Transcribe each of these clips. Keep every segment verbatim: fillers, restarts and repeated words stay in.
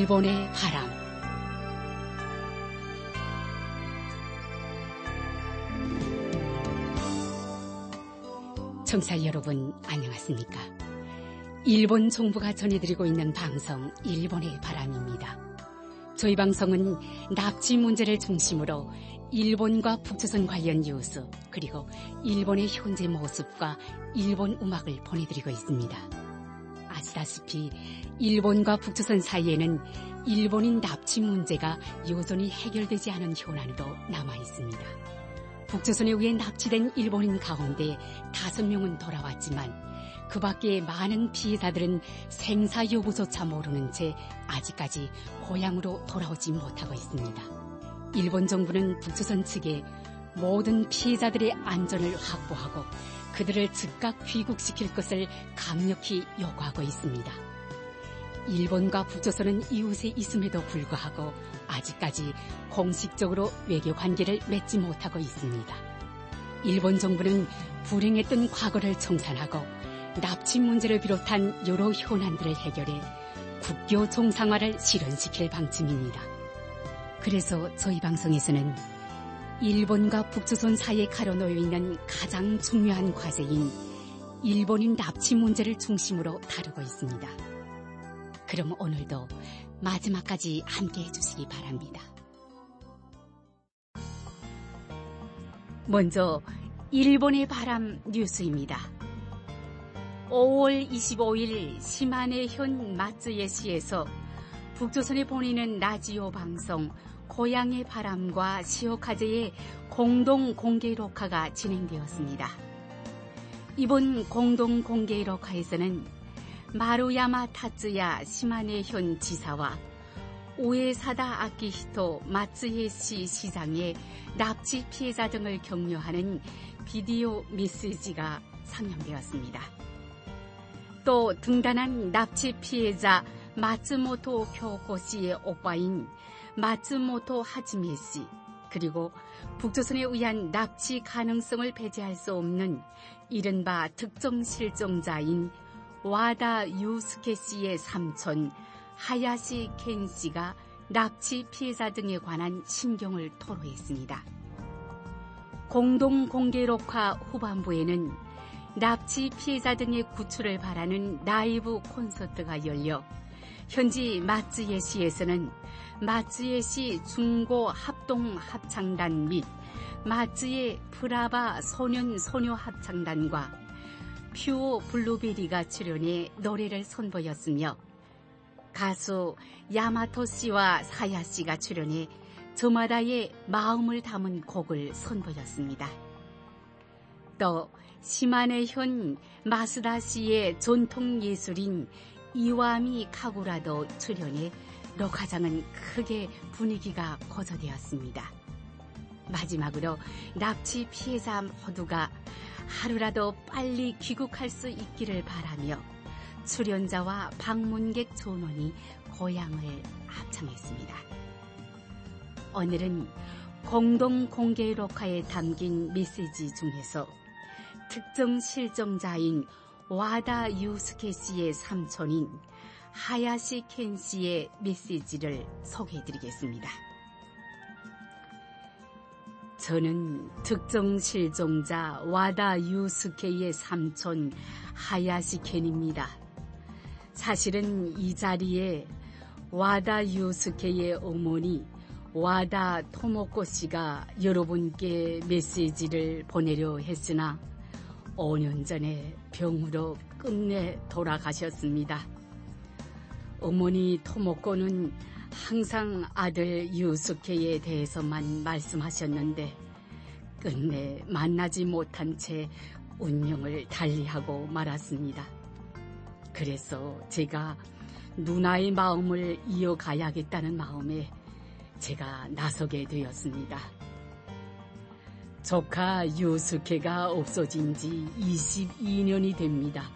일본의 바람. 청취자 여러분, 안녕하십니까? 일본 정부가 전해드리고 있는 방송 일본의 바람입니다. 저희 방송은 납치 문제를 중심으로 일본과 북조선 관련 뉴스, 그리고 일본의 현재 모습과 일본 음악을 보내드리고 있습니다. 아시다시피 일본과 북조선 사이에는 일본인 납치 문제가 여전히 해결되지 않은 현안으로 남아 있습니다. 북조선에 의해 납치된 일본인 가운데 다섯 명은 돌아왔지만 그 밖에 많은 피해자들은 생사 여부조차 모르는 채 아직까지 고향으로 돌아오지 못하고 있습니다. 일본 정부는 북조선 측에 모든 피해자들의 안전을 확보하고 그들을 즉각 귀국시킬 것을 강력히 요구하고 있습니다. 일본과 북조선은 이웃에 있음에도 불구하고 아직까지 공식적으로 외교 관계를 맺지 못하고 있습니다. 일본 정부는 불행했던 과거를 청산하고 납치 문제를 비롯한 여러 현안들을 해결해 국교 정상화를 실현시킬 방침입니다. 그래서 저희 방송에서는 일본과 북조선 사이에 가려놓여 있는 가장 중요한 과제인 일본인 납치 문제를 중심으로 다루고 있습니다. 그럼 오늘도 마지막까지 함께해 주시기 바랍니다. 먼저 일본의 바람 뉴스입니다. 오월 이십오일 시마네현 마츠예시에서 북조선에 보내는 라디오 방송 고향의 바람과 시오카제의 공동 공개 녹화가 진행되었습니다. 이번 공동 공개 녹화에서는 마루야마 타츠야 시마네현 지사와 우에사다 아키히토 마츠예시 시장의 납치 피해자 등을 격려하는 비디오 메시지가 상영되었습니다. 또 등단한 납치 피해자 마츠모토 교코 씨의 오빠인 마츠모토 하지메 씨, 그리고 북조선에 의한 납치 가능성을 배제할 수 없는 이른바 특정 실종자인 와다 유스케 씨의 삼촌 하야시 켄 씨가 납치 피해자 등에 관한 심경을 토로했습니다. 공동 공개 녹화 후반부에는 납치 피해자 등의 구출을 바라는 라이브 콘서트가 열려 현지 마츠예시에서는 마츠예시 중고 합동 합창단 및 마츠예 브라바 소년 소녀 합창단과 퓨어 블루베리가 출연해 노래를 선보였으며 가수 야마토 씨와 사야 씨가 출연해 저마다의 마음을 담은 곡을 선보였습니다. 또 시마네현 마스다 씨의 전통 예술인 이와미 카구라도 출연해 녹화장은 크게 분위기가 고조되었습니다. 마지막으로 납치 피해자 모두가 하루라도 빨리 귀국할 수 있기를 바라며 출연자와 방문객 전원이 고향을 합창했습니다. 오늘은 공동 공개 녹화에 담긴 메시지 중에서 특정 실종자인 와다 유스케 씨의 삼촌인 하야시 켄 씨의 메시지를 소개해드리겠습니다. 저는 특정 실종자 와다 유스케의 삼촌 하야시 켄입니다. 사실은 이 자리에 와다 유스케의 어머니 와다 토모코 씨가 여러분께 메시지를 보내려 했으나 오 년 전에 병으로 끝내 돌아가셨습니다. 어머니 토모코는 항상 아들 유스케에 대해서만 말씀하셨는데 끝내 만나지 못한 채 운명을 달리하고 말았습니다. 그래서 제가 누나의 마음을 이어가야겠다는 마음에 제가 나서게 되었습니다. 조카 유스케가 없어진 지 이십이 년이 됩니다.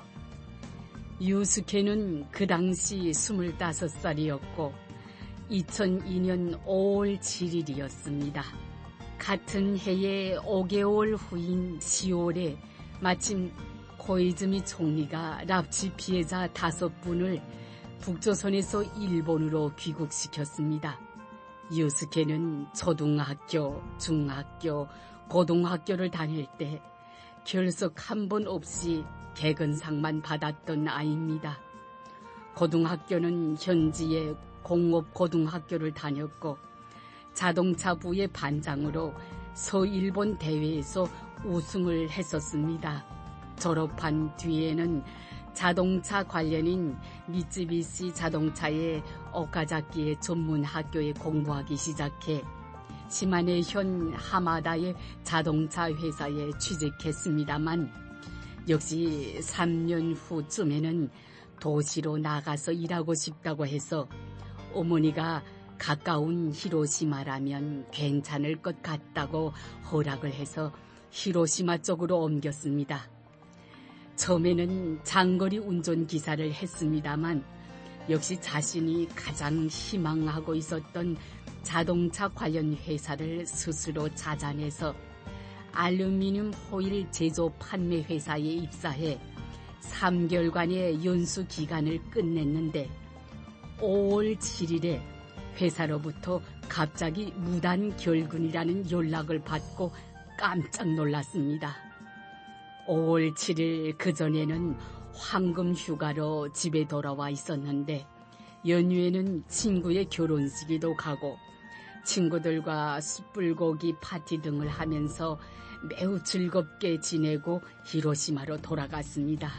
유스케는 그 당시 스물다섯 살이었고 이천이 년 오월 칠일이었습니다. 같은 해에 오 개월 후인 시월에 마침 고이즈미 총리가 납치 피해자 다섯 분을 북조선에서 일본으로 귀국시켰습니다. 유스케는 초등학교, 중학교, 고등학교를 다닐 때 결석 한 번 없이 개근상만 받았던 아이입니다. 고등학교는 현지의 공업고등학교를 다녔고 자동차부의 반장으로 서일본 대회에서 우승을 했었습니다. 졸업한 뒤에는 자동차 관련인 미쯔비시 자동차의 오카자키의 전문 학교에 공부하기 시작해 시마네 현 하마다의 자동차 회사에 취직했습니다만 역시 삼 년 후쯤에는 도시로 나가서 일하고 싶다고 해서 어머니가 가까운 히로시마라면 괜찮을 것 같다고 허락을 해서 히로시마 쪽으로 옮겼습니다. 처음에는 장거리 운전기사를 했습니다만 역시 자신이 가장 희망하고 있었던 자동차 관련 회사를 스스로 찾아내서 알루미늄 호일 제조 판매 회사에 입사해 삼 개월간의 연수 기간을 끝냈는데 오월 칠일에 회사로부터 갑자기 무단 결근이라는 연락을 받고 깜짝 놀랐습니다. 오월 칠일 그전에는 황금 휴가로 집에 돌아와 있었는데 연휴에는 친구의 결혼식에도 가고 친구들과 숯불고기 파티 등을 하면서 매우 즐겁게 지내고 히로시마로 돌아갔습니다.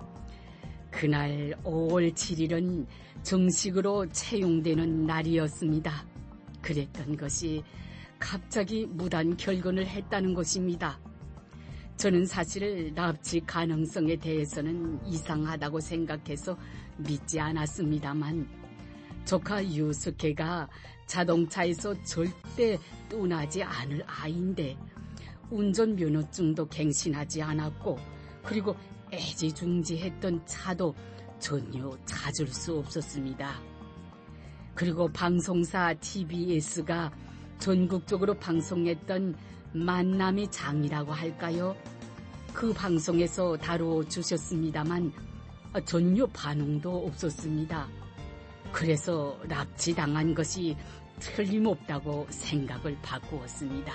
그날 오월 칠일은 정식으로 채용되는 날이었습니다. 그랬던 것이 갑자기 무단 결근을 했다는 것입니다. 저는 사실 납치 가능성에 대해서는 이상하다고 생각해서 믿지 않았습니다만 조카 유스케가 자동차에서 절대 떠나지 않을 아이인데 운전면허증도 갱신하지 않았고 그리고 애지중지했던 차도 전혀 찾을 수 없었습니다. 그리고 방송사 티비에스가 전국적으로 방송했던 만남의 장이라고 할까요? 그 방송에서 다뤄주셨습니다만 전혀 반응도 없었습니다. 그래서 납치당한 것이 틀림없다고 생각을 바꾸었습니다.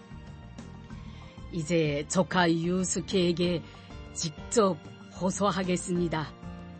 이제 조카 유스케에게 직접 호소하겠습니다.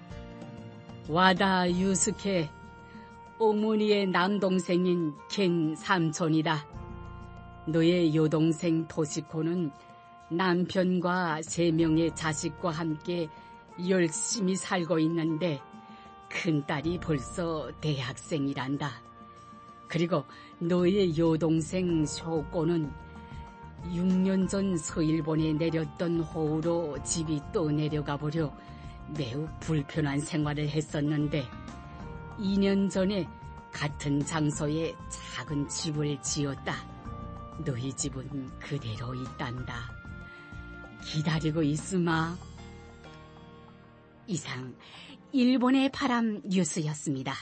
와다 유스케, 어머니의 남동생인 켄 삼촌이다. 너의 여동생 토시코는 남편과 세 명의 자식과 함께 열심히 살고 있는데 큰딸이 벌써 대학생이란다. 그리고 너의 여동생 쇼코는 육 년 전 서일본에 내렸던 호우로 집이 또 내려가 버려 매우 불편한 생활을 했었는데 이 년 전에 같은 장소에 작은 집을 지었다. 너희 집은 그대로 있단다. 기다리고 있으마. 이상 일본의 바람 뉴스였습니다.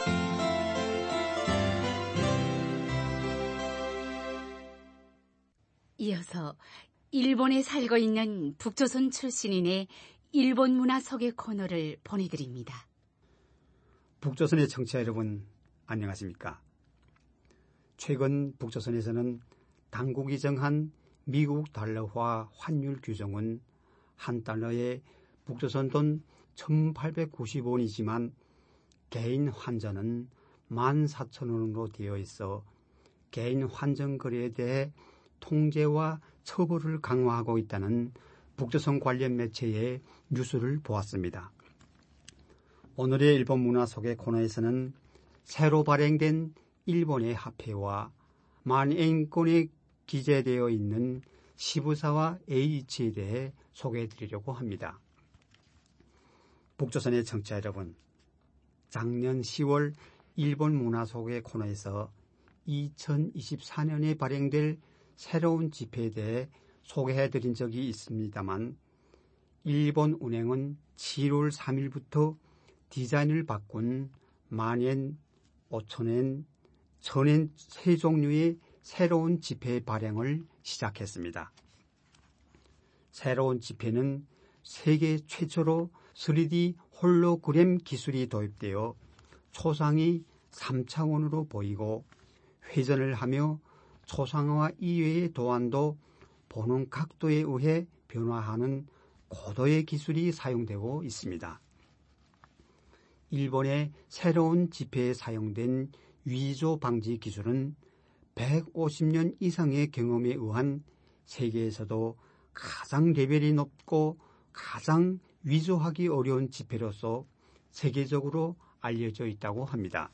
이어서 일본에 살고 있는 북조선 출신인의 일본 문화 소개 코너를 보내드립니다. 북조선의 청취자 여러분, 안녕하십니까? 최근 북조선에서는 당국이 정한 미국 달러화 환율 규정은 한 달러에 북조선 돈 천팔백구십 원이지만 개인 환전은 만 사천 원으로 되어 있어 개인 환전 거래에 대해 통제와 처벌을 강화하고 있다는 북조선 관련 매체의 뉴스를 보았습니다. 오늘의 일본 문화 소개 코너에서는 새로 발행된 일본의 화폐와 만엔권에 기재되어 있는 시부사와 H에 대해 소개해드리려고 합니다. 북조선의 청취자 여러분, 작년 시월 일본 문화 소개 코너에서 이천이십사 년에 발행될 새로운 지폐에 대해 소개해드린 적이 있습니다만 일본 은행은 칠월 삼일부터 디자인을 바꾼 만엔, 오천엔, 천엔 세 종류의 새로운 지폐 발행을 시작했습니다. 새로운 지폐는 세계 최초로 쓰리디 홀로그램 기술이 도입되어 초상이 삼 차원으로 보이고 회전을 하며 초상화 이외의 도안도 보는 각도에 의해 변화하는 고도의 기술이 사용되고 있습니다. 일본의 새로운 집회에 사용된 위조 방지 기술은 백오십 년 이상의 경험에 의한 세계에서도 가장 레벨이 높고 가장 위조하기 어려운 집회로서 세계적으로 알려져 있다고 합니다.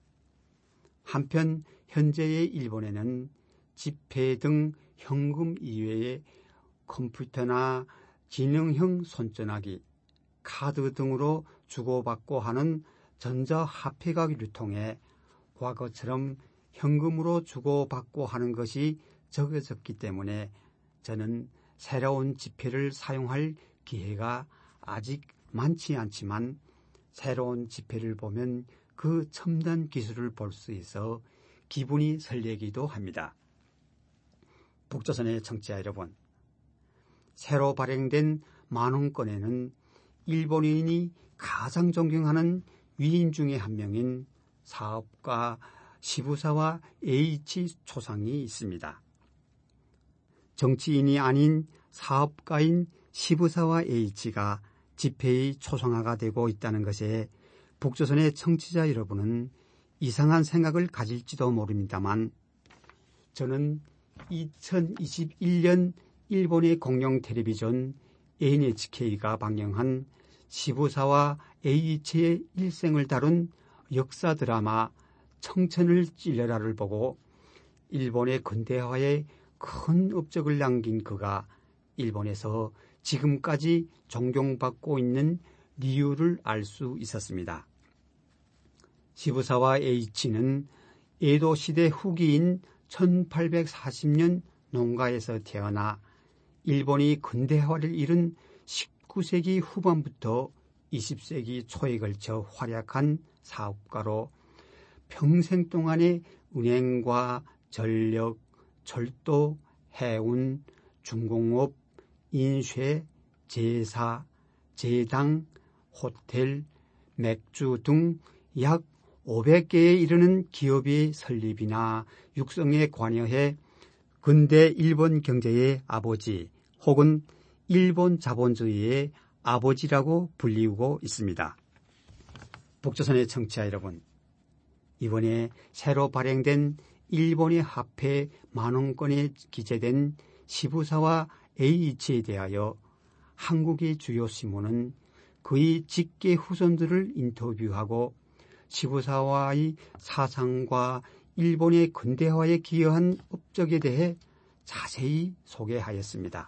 한편 현재의 일본에는 지폐 등 현금 이외에 컴퓨터나 지능형 손전화기, 카드 등으로 주고받고 하는 전자화폐가 유통해 과거처럼 현금으로 주고받고 하는 것이 적어졌기 때문에 저는 새로운 지폐를 사용할 기회가 아직 많지 않지만 새로운 지폐를 보면 그 첨단 기술을 볼 수 있어 기분이 설레기도 합니다. 북조선의 청취자 여러분, 새로 발행된 만원권에는 일본인이 가장 존경하는 위인 중에 한 명인 사업가 시부사와 에이치 초상이 있습니다. 정치인이 아닌 사업가인 시부사와 H가 지폐의 초상화가 되고 있다는 것에 북조선의 청취자 여러분은 이상한 생각을 가질지도 모릅니다만 저는 이천이십일 년 일본의 공영 텔레비전 엔에이치케이가 방영한 시부사와 H의 일생을 다룬 역사 드라마 청천을 찔러라를 보고 일본의 근대화에 큰 업적을 남긴 그가 일본에서 지금까지 존경받고 있는 이유를 알 수 있었습니다. 시부사와 H는 에도 시대 후기인 천팔백사십 년 농가에서 태어나 일본이 근대화를 이룬 십구 세기 후반부터 이십 세기 초에 걸쳐 활약한 사업가로 평생 동안에 은행과 전력, 철도, 해운, 중공업, 인쇄, 제사, 제당, 호텔, 맥주 등 약 오백 개에 이르는 기업의 설립이나 육성에 관여해 근대 일본 경제의 아버지 혹은 일본 자본주의의 아버지라고 불리우고 있습니다. 북조선의 청취자 여러분, 이번에 새로 발행된 일본의 화폐 만원권에 기재된 시부사와 H에 대하여 한국의 주요 신문은 그의 직계 후손들을 인터뷰하고 시부사와의 사상과 일본의 근대화에 기여한 업적에 대해 자세히 소개하였습니다.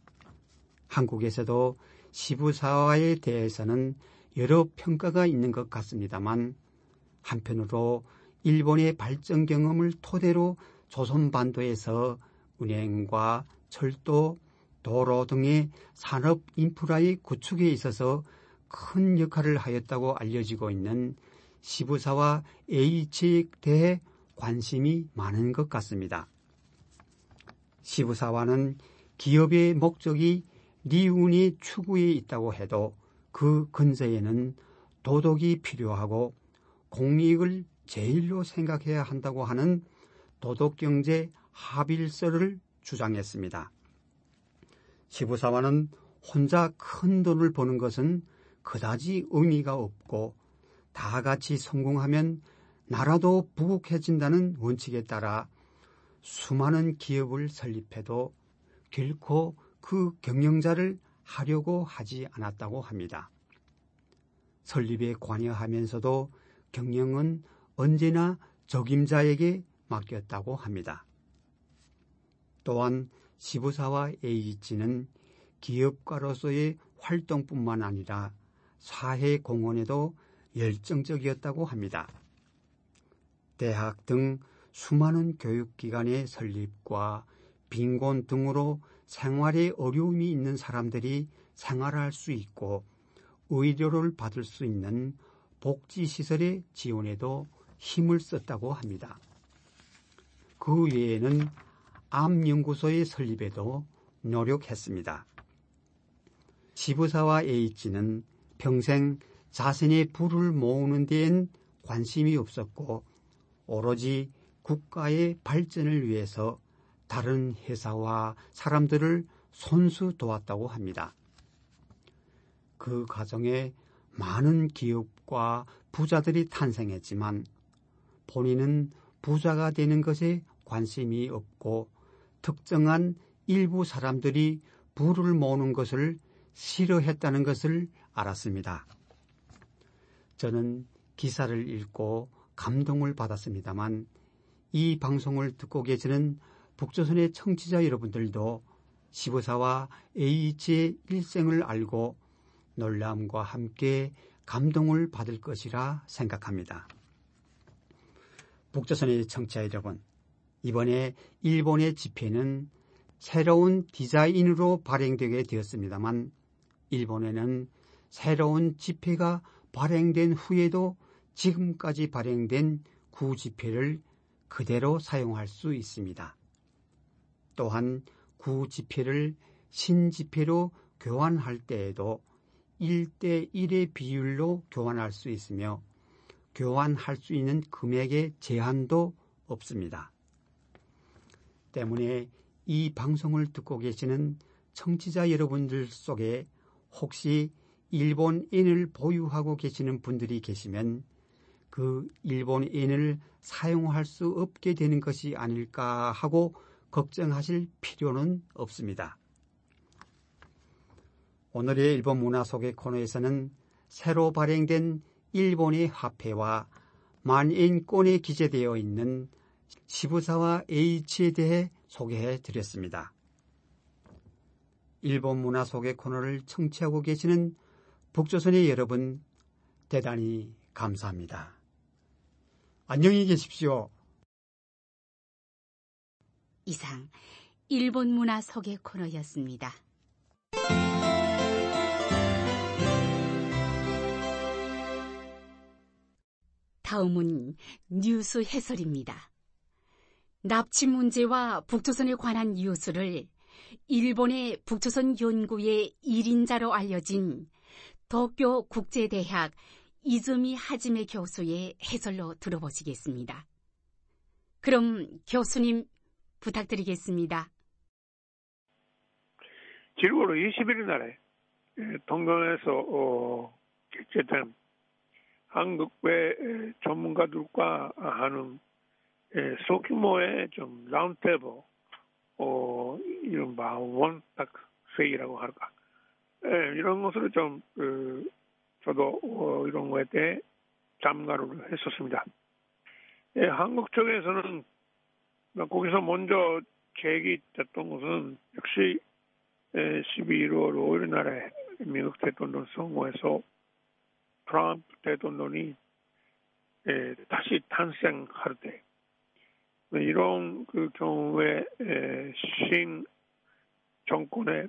한국에서도 시부사와에 대해서는 여러 평가가 있는 것 같습니다만 한편으로 일본의 발전 경험을 토대로 조선반도에서 은행과 철도, 도로 등의 산업 인프라의 구축에 있어서 큰 역할을 하였다고 알려지고 있는 시부사와 H에 대해 관심이 많은 것 같습니다. 시부사와는 기업의 목적이 리운의 추구에 있다고 해도 그 근저에는 도덕이 필요하고 공익을 제일로 생각해야 한다고 하는 도덕경제 합일설을 주장했습니다. 시부사와는 혼자 큰 돈을 버는 것은 그다지 의미가 없고 다 같이 성공하면 나라도 부국해진다는 원칙에 따라 수많은 기업을 설립해도 결코 그 경영자를 하려고 하지 않았다고 합니다. 설립에 관여하면서도 경영은 언제나 적임자에게 맡겼다고 합니다. 또한 시부사와 H는 기업가로서의 활동뿐만 아니라 사회 공헌에도 열정적이었다고 합니다. 대학 등 수많은 교육기관의 설립과 빈곤 등으로 생활에 어려움이 있는 사람들이 생활할 수 있고 의료를 받을 수 있는 복지시설의 지원에도 힘을 썼다고 합니다. 그 외에는 암연구소의 설립에도 노력했습니다. 시부사와 H는 평생 자신의 부를 모으는 데엔 관심이 없었고 오로지 국가의 발전을 위해서 다른 회사와 사람들을 손수 도왔다고 합니다. 그 과정에 많은 기업과 부자들이 탄생했지만 본인은 부자가 되는 것에 관심이 없고 특정한 일부 사람들이 부를 모으는 것을 싫어했다는 것을 알았습니다. 저는 기사를 읽고 감동을 받았습니다만 이 방송을 듣고 계시는 북조선의 청취자 여러분들도 시부사와 A이치의 일생을 알고 놀람과 함께 감동을 받을 것이라 생각합니다. 북조선의 청취자 여러분, 이번에 일본의 집회는 새로운 디자인으로 발행되게 되었습니다만 일본에는 새로운 집회가 발행된 후에도 지금까지 발행된 구집회를 그대로 사용할 수 있습니다. 또한 구집회를 신집회로 교환할 때에도 일 대 일의 비율로 교환할 수 있으며 교환할 수 있는 금액의 제한도 없습니다. 때문에 이 방송을 듣고 계시는 청취자 여러분들 속에 혹시 일본엔을 보유하고 계시는 분들이 계시면 그 일본엔을 사용할 수 없게 되는 것이 아닐까 하고 걱정하실 필요는 없습니다. 오늘의 일본 문화 속의 코너에서는 새로 발행된 일본의 화폐와 만엔권에 기재되어 있는 시부사와 H에 대해 소개해 드렸습니다. 일본 문화 속의 코너를 청취하고 계시는 북조선의 여러분, 대단히 감사합니다. 안녕히 계십시오. 이상 일본 문화 소개 코너였습니다. 다음은 뉴스 해설입니다. 납치 문제와 북조선에 관한 뉴스를 일본의 북조선 연구의 일인자로 알려진 도쿄 국제대학 이즈미 하지메 교수의 해설로 들어보시겠습니다. 그럼 교수님 부탁드리겠습니다. 칠월 이십일 날에 동경에서 어, 개최된 한국외 전문가들과 하는 예, 소규모의 좀 라운드테이블, 어, 이른바 원탁 회의라고 할까. 예, 이런 것을 좀, 그, 저도 어, 이런 거에 대해 참가를 했었습니다. 예, 한국 쪽에서는 거기서 먼저 제기됐던 것은 역시 예, 십이월 오일 날에 미국 대통령 선거에서 트럼프 대통령이 예, 다시 탄생할 때 이런 그 경우에 에, 신 정권의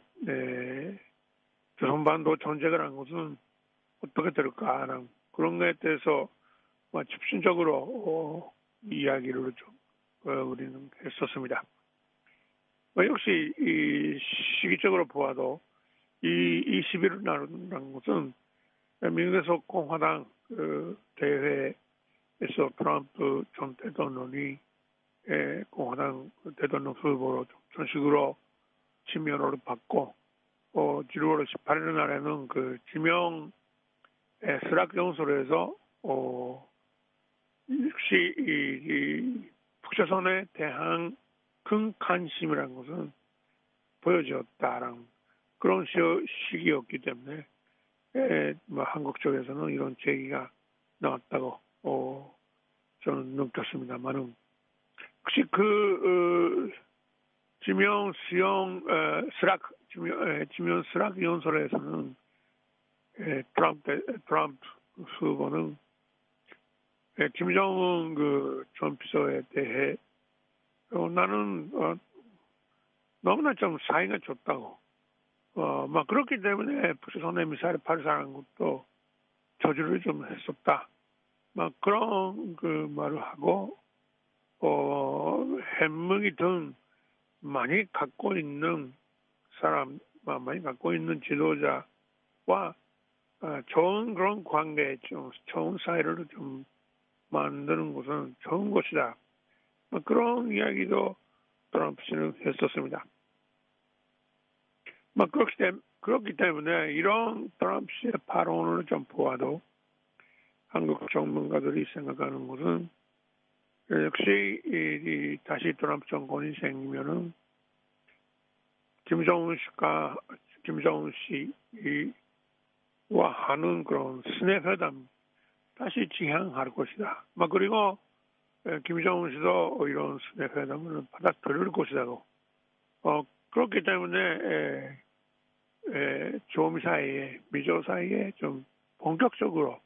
조선반도 전쟁을 한 것은 어떻게 될까라는 그런 것에 대해서 집중적으로 어, 이야기를 좀 어, 우리는 했었습니다. 뭐 역시 이 시기적으로 보아도 이 이십일 날이라는 것은 미국에서 공화당 그 대회에서 트럼프 전 대통령이 예, 공화당 대통령 후보로 전식으로 지명을 받고, 어, 칠월 십팔일 날에는 그 지명 수락연설에서, 어, 역시 이, 이 북조선에 대한 큰 관심이라는 것은 보여주었다라는 그런 시기였기 때문에, 예, 뭐 한국 쪽에서는 이런 제기가 나왔다고, 어, 저는 느꼈습니다만은, 혹시 그 어, 지명 수용 어, 수락 지명, 에, 지명 수락 연설에서는 에, 트럼프 트럼프 후보는 에, 김정은 그 전 비서에 대해 어, 나는 어, 너무나 좀 사이가 좋다고 어, 막 그렇기 때문에 북조선에 미사일 발사한 것도 저주를 좀 했었다. 막 그런 그 말을 하고. 어, 핵무기 등 많이 갖고 있는 사람, 많이 갖고 있는 지도자와 어, 좋은 그런 관계, 좀 좋은 사이를 좀 만드는 것은 좋은 것이다. 뭐 그런 이야기도 트럼프 씨는 했었습니다. 뭐 그렇기, 때문에, 그렇기 때문에 이런 트럼프 씨의 발언을 좀 보아도 한국 전문가들이 생각하는 것은 역시 이, 이 다시 트럼프 정권이 생기면은 김정은 씨가 김정은 씨와 하는 그런 스냅 회담 다시 지향할 것이다. 막 그리고 김정은 씨도 이런 스냅 회담을 받아들일 것이다고. 어, 그렇기 때문에 에, 에, 조미 사이에 미조 사이에 좀 본격적으로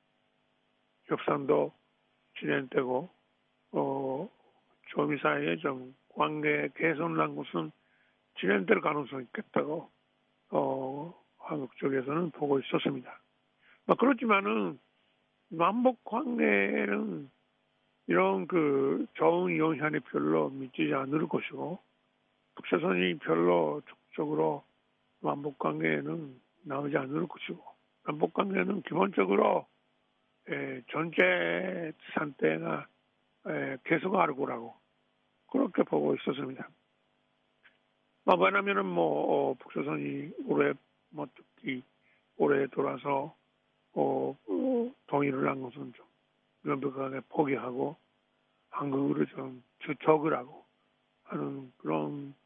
협상도 진행되고 어, 조미 사이에 좀 관계 개선한 것은 진행될 가능성이 있겠다고 어, 한국 쪽에서는 보고 있었습니다. 뭐 그렇지만은 남북 관계는 이런 그 좋은 영향이 별로 미치지 않을 것이고 북조선이 별로 적극적으로 남북 관계에는 나오지 않을 것이고 남북 관계는 기본적으로 에, 전체 상태가 에, 계속할 거라고 그렇게 보고 있었습니다. 뭐 왜냐면은 뭐 어, 북조선이 올해 뭐 특히 올해 돌아서 어, 어, 동의를 한 것은 좀 명백하게 포기하고 한국으로 좀 주축을 하고 하는 그런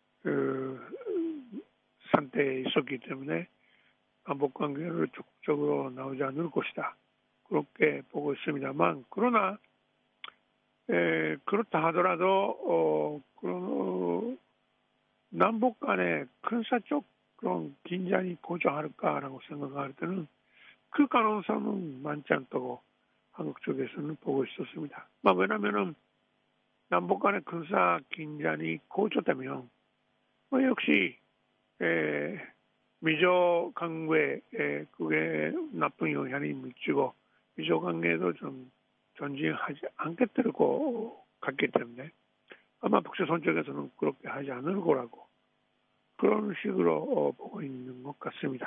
그 상태에 있었기 때문에 남북 관계를 적극적으로 나오지 않을 것이다. 그렇게 보고 있습니다만 그러나 에, 그렇다 하더라도 어, 그런 어, 남북 간의 큰 사적 그런 긴장이 고조할까라고 생각할 때는 그 가능성은 많지 않다고 한국 쪽에서는 보고 있었습니다. 왜냐하면 남북 간의 군사 긴장이 고조되면 뭐 역시 에, 미조 관계에 그게 나쁜 영향이 미치고 미조 관계도 좀 전진하지 않게 들고 갔기 때문에 아마 북조선 쪽에서는 그렇게 하지 않을 거라고 그런 식으로 어, 보고 있는 것 같습니다.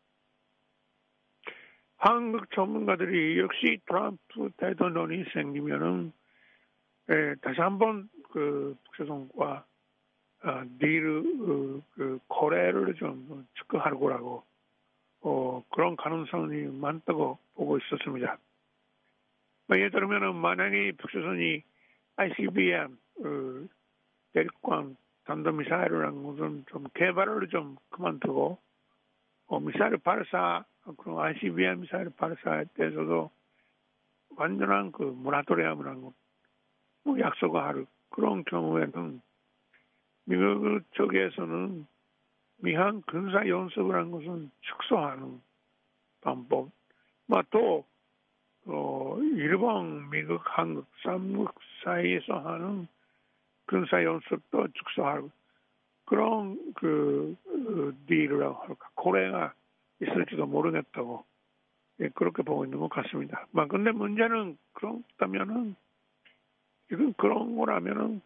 한국 전문가들이 역시 트럼프 대통령이 생기면은 에, 다시 한번 그 북조선과 아, 딜을 그, 그 거래를 좀 축구할 거라고 어, 그런 가능성이 많다고 보고 있었습니다. 예를 들면은 만약에 북조선이 아이씨비엠 어, 대륙간 탄도미사일이라는 것은 좀 개발을 좀 그만두고 어, 미사일 발사 그런 아이씨비엠 미사일 발사에 대해서도 완전한 그 모라토리엄이라는 거 뭐 약속을 할 그런 경우에는 미국 쪽에서는 미한 군사 연습을 한 것은 축소하는 방법, 또 어, 일본, 미국, 한국, 삼국 사이에서 하는 군사 연습도 축소하고 그런 그, 그 딜이라고 할까 고래가 있을지도 모르겠다고 예, 그렇게 보고 있는 것 같습니다. 근데 문제는 그렇다면은 지금 그런 거라면은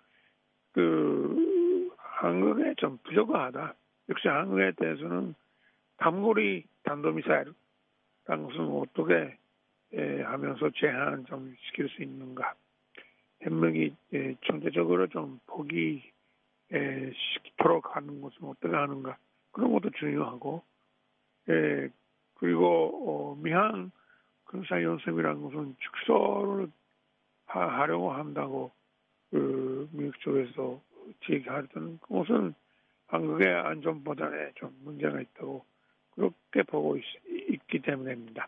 그 한국에 좀 부족하다. 역시 한국에 대해서는 단거리 탄도미사일이라는 것은 어떻게 예, 하면서 제한 좀 시킬 수 있는가. 핵무기 예, 전체적으로 좀 포기 예, 시키도록 하는 것은 어떻게 하는가. 그런 것도 중요하고 예, 그리고 어, 미한 군사연습이라는 것은 축소를 하, 하려고 한다고 그 미국 쪽에서 제기하던 그것은 한국의 안전보단에 좀 문제가 있다고 그렇게 보고 있, 있기 때문입니다.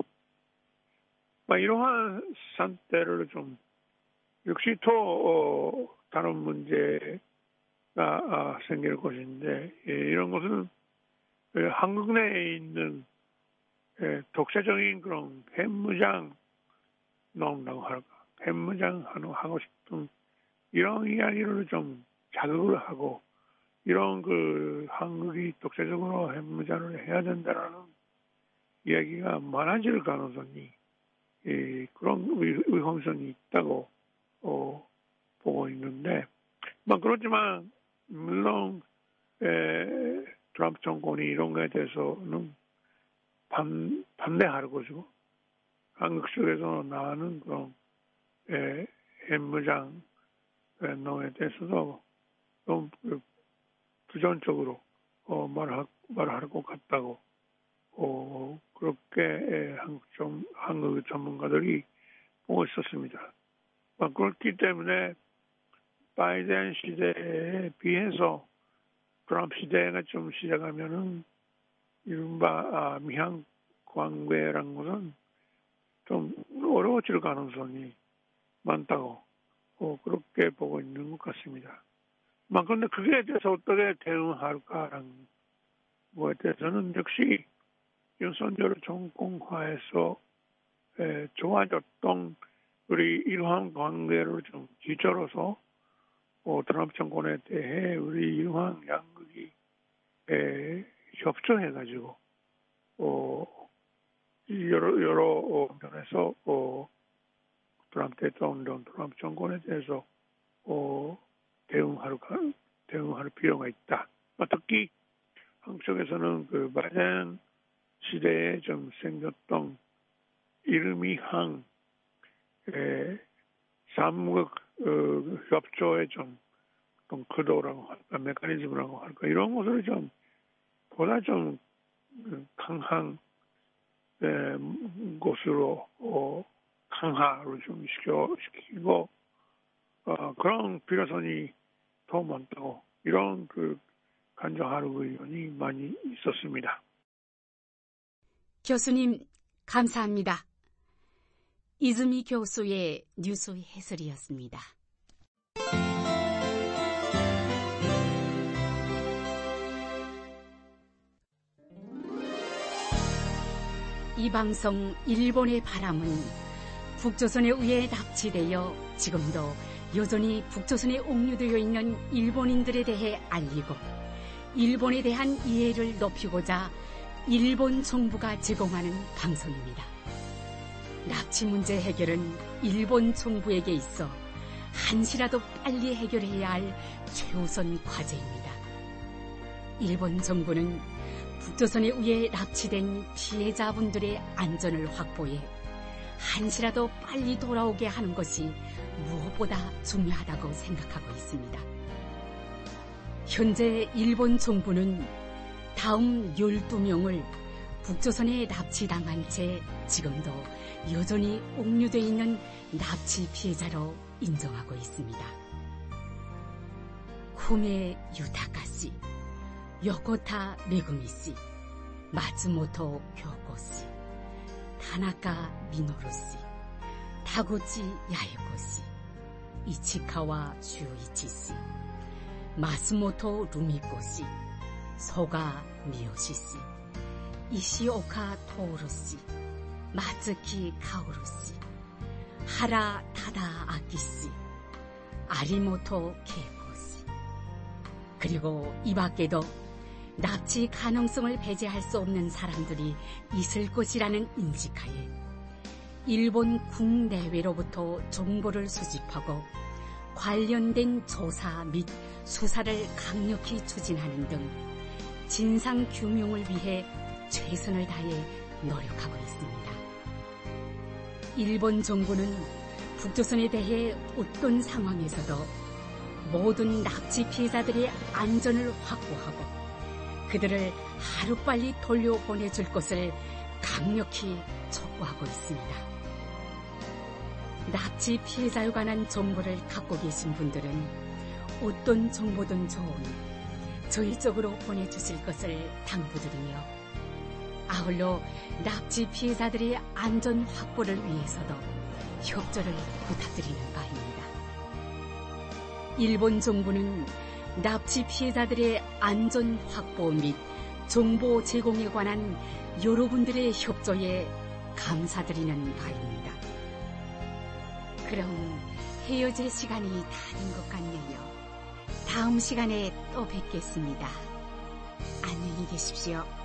이러한 상태를 좀 역시 또 어, 다른 문제가 아, 생길 것인데 예, 이런 것은 예, 한국 내에 있는 예, 독자적인 그런 핵무장 나온다고 할까 핵무장 하고 싶은 이런 이야기를 좀 자극을 하고 이런 그 한국이 독자적으로 핵무장을 해야 된다라는 이야기가 많아질 가능성이 예, 그런 위험성이 있다고 어, 보고 있는데, 그렇지만 물론 에, 트럼프 정권이 이런 거에 대해서는 반, 반대할 것이고, 한국 쪽에서 나오는 그런 에, 핵무장 행동에 대해서도 좀 부정적으로 어, 말하, 말할 것 같다고 어, 그렇게 에, 한국, 좀, 한국 전문가들이 보고 있었습니다. 어, 그렇기 때문에 바이든 시대에 비해서 트럼프 시대가 좀 시작하면은 이른바 아, 미한 관계라는 것은 좀 어려워질 가능성이 많다고 어, 그렇게 보고 있는 것 같습니다. 그런데 그게 대해서 어떻게 대응할까라는 거에 대해서는 역시 윤석열 정권화에서 에, 좋아졌던 우리 이러한 관계를 좀 뒤져서 어, 트럼프 정권에 대해 우리 이러한 양국이 에, 협조해가지고 어, 여러 여러 어, 면에서 어, 트럼프 대통령, 트럼프 정권에 대해서 어, 대응할 대응할 필요가 있다. 특히 한국에서는 그 바이든 시대에 좀 생겼던 이름이 한 에, 삼국 어, 협조의 좀, 좀 구도라고 할까, 메커니즘이라고 할까, 이런 것을 좀 보다 좀 강한 에, 곳으로 어, 강화를 좀 시켜, 시키고 어, 그런 필요성이 더 많다고 이런 그 간정하루 의원이 많이 있었습니다. 교수님 감사합니다. 이즈미 교수의 뉴스 해설이었습니다. 이 방송 일본의 바람은 북조선에 의해 납치되어 지금도 여전히 북조선에 옥류되어 있는 일본인들에 대해 알리고 일본에 대한 이해를 높이고자 일본 정부가 제공하는 방송입니다. 납치 문제 해결은 일본 정부에게 있어 한시라도 빨리 해결해야 할 최우선 과제입니다. 일본 정부는 북조선에 의해 납치된 피해자분들의 안전을 확보해 한시라도 빨리 돌아오게 하는 것이 무엇보다 중요하다고 생각하고 있습니다. 현재 일본 정부는 다음 열두 명을 북조선에 납치당한 채 지금도 여전히 옥류되어 있는 납치 피해자로 인정하고 있습니다. 후메 유타카 씨, 요코타 메구미 씨, 마츠모토 교코 씨, 타나카 미노루 씨, 타구치 야에코 씨, 이치카와 슈이치 씨, 마스모토 루미코 씨, 소가 미요시 씨, 이시오카 토오루 씨, 마츠키 카오루 씨, 하라 타다 아키 씨, 아리모토 케이코 씨, 그리고 이 밖에도 납치 가능성을 배제할 수 없는 사람들이 있을 것이라는 인식하에 일본 국내외로부터 정보를 수집하고 관련된 조사 및 수사를 강력히 추진하는 등 진상 규명을 위해 최선을 다해 노력하고 있습니다. 일본 정부는 북조선에 대해 어떤 상황에서도 모든 납치 피해자들의 안전을 확보하고 그들을 하루빨리 돌려보내줄 것을 강력히 촉구하고 있습니다. 납치 피해자에 관한 정보를 갖고 계신 분들은 어떤 정보든 좋으니 저희 쪽으로 보내주실 것을 당부드리며 아울러 납치 피해자들의 안전 확보를 위해서도 협조를 부탁드리는 바입니다. 일본 정부는 납치 피해자들의 안전 확보 및 정보 제공에 관한 여러분들의 협조에 감사드리는 바입니다. 그럼 헤어질 시간이 다 된 것 같네요. 다음 시간에 또 뵙겠습니다. 안녕히 계십시오.